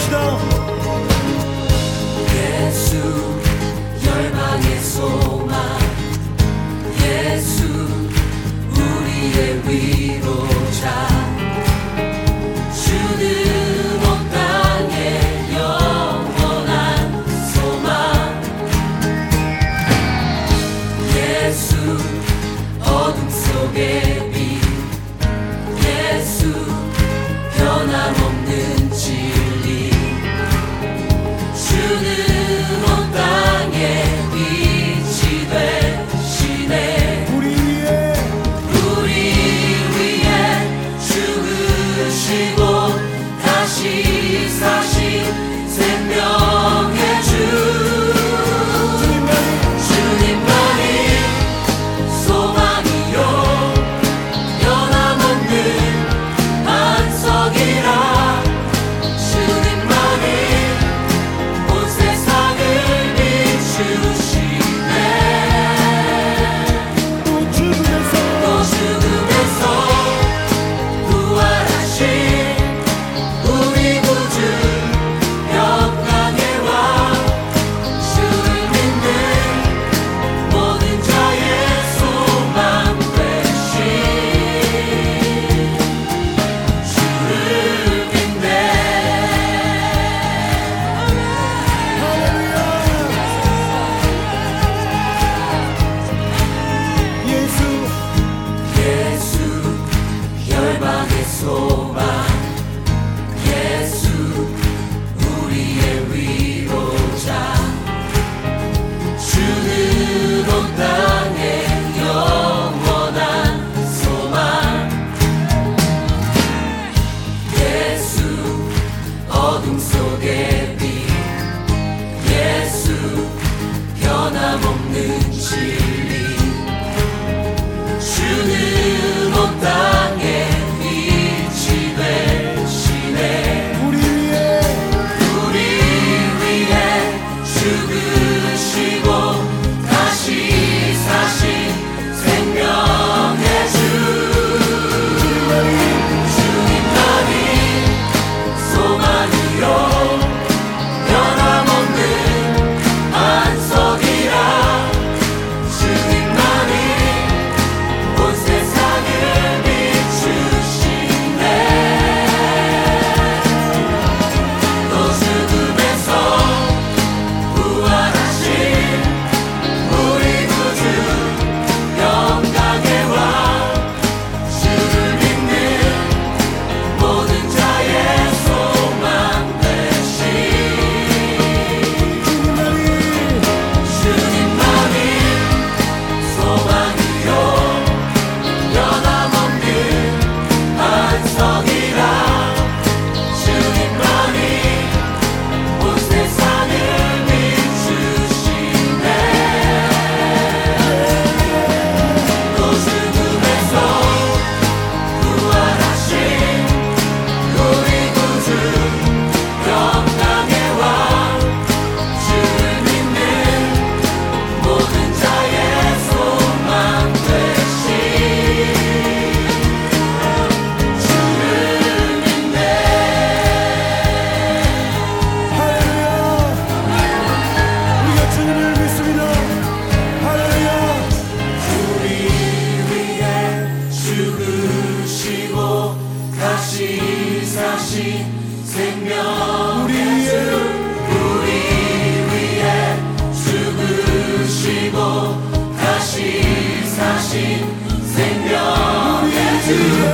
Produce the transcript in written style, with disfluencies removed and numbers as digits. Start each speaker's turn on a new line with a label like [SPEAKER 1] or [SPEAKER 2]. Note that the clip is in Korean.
[SPEAKER 1] 찬양합시다.
[SPEAKER 2] 예수 열방의 소망, 예수 우리의 위로자, 주는 온 땅의 영원한 소망. 예수 어둠 속의 빛, 예수 변함없는 진리, 주는 온 땅에 빛이 되시네. 우리 위에 죽으시고 다시 사신 생명의 주, 주님만이 소망이요 변함없는 반석이라. 주님만이 온 세상을 비추시네. 또 죽음에서 부활하신 우리 구주 영광의 왕, 주를 믿는 모든 자의 소망 되신 주를 믿네. 예수 열방의 소망, 예수 우리의 위로자, 주는 온 땅의 영원한 소망. 예수 어둠 속의 빛, 예수 변함없는 진리, 주는 온 땅에 빛이 되시네. 우리 위에 죽으시고 다시 사신 생명의 주, 주님만이 소망이요 변함없는 반석이라. 주님만이 온 세상을 비추시네. 또 죽음에서 부활하신 우리 구주 영광의 왕, 주를 믿는 모든 자의 소망 되신 주님만이 소망이요 변함없는 반석이라. 주님만이 온 세상을 비추시네. 또 죽음에서 부활하신 우리 구주 영광의 왕, 주를 믿는 모든 자의 소망 되신 주를 믿네.
[SPEAKER 1] 우리가 주님을 믿습니다. 할렐루야.
[SPEAKER 2] 우리 위에 죽으시고 다시 사신 생명의 주, 우리 위에 죽으시고 다시 사신 생명의 주,